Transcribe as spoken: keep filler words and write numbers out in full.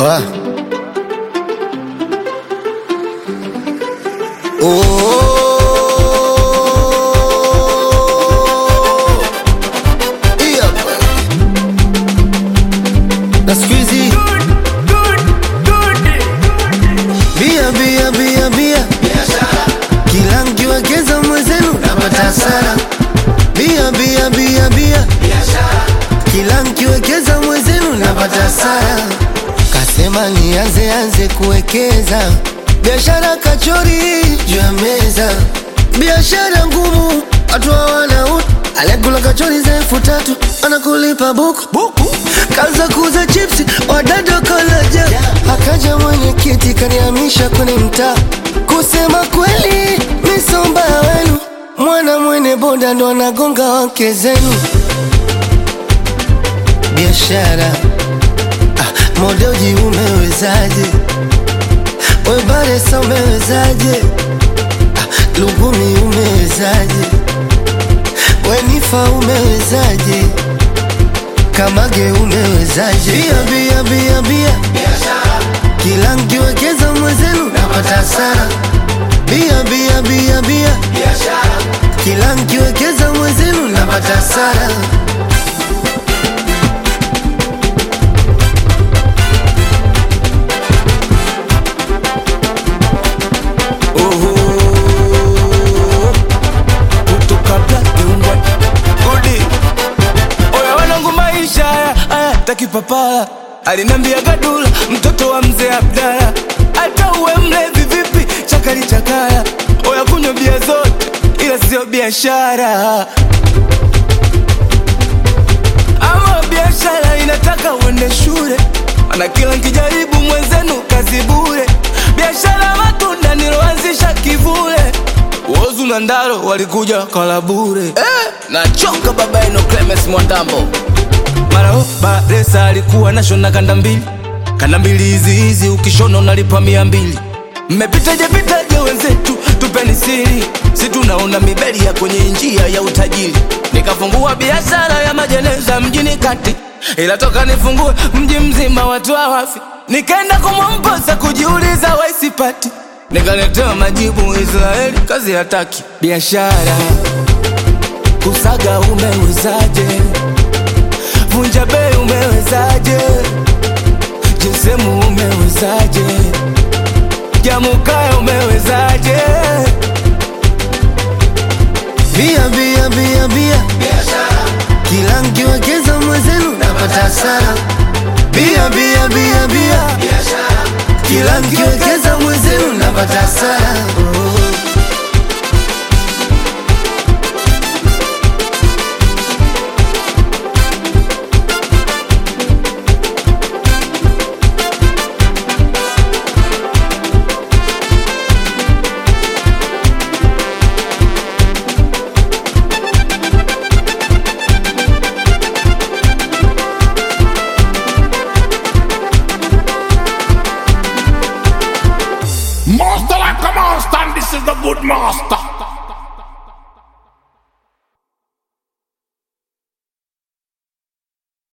Ah. Oh. Yeah. Na squeezy. Bia bia bia bia. Kila mkiwekeza mwezenu napata hasara. Bia bia bia bia. Kila mkiwekeza mwezenu napata hasara. Kasema nianze anze kuwekeza. Biashara kachori juu ya meza. Biashara ngumu watu hawana utu. Alekula kachori za elfu tatu anakulipa buku buku. Kaanza kuuza chipsi wadada kolaja. Akaja mwenye kiti kanihamisha kwenye mtaa. Kusema kweli misomba wenu. Mwana mwene boda ndo anagonga wake zenu. Biashara ah, modoji umewezaje? Webaresa umewezaje? ah, Lugumi umewezaje? Wenifa umewezaje? Kamage umewezaje? Bia bia bia bia. Kila mkiwekeza mwezenu napata hasara. Bia bia bia bia. Kila mkiwekeza mwezenu napata hasara. Takipapala alinambia gadula mtoto wa mzee Abdala. Hata uwe mlevi vipi chakali chakala. Oya kunywa bia zote ila sio biashara. Ama biashara inataka uende shule. Ana kila nkijaribu mwenzenu kazi bure. Biashara matunda niloanzisha kivule. Wozu na Ndaro walikuja kala bure. Eh, nachoka baba eno Clemens Mwandambo. Mara Baresa alikuwa na shona kanda mbili. Kanda mbili hizi hizi ukishona unalipa mia mbili. Mmepitaje pitaje wenzetu tupeni siri. Si tunaona mibeli ya kwenye njia ya utajiri. Nikafungua biashara ya majeneza mjini kati. Ila toka nifungue mji mzima watu hawafi. Nikaenda kumwomposa kujiuliza waisipati. Nikaletewa majibu Israeli kazi hataki. Biashara kusaga umewezaje? Vunja bei umewezaje? Jesemu umewezaje? Jamukaya umewezaje? Bia bia bia bia. Kila mkiwekeza mwezenu napata hasara. Bia bia bia bia. Kila mkiwekeza mwezenu napata hasara. Master like a master, and this is the good master.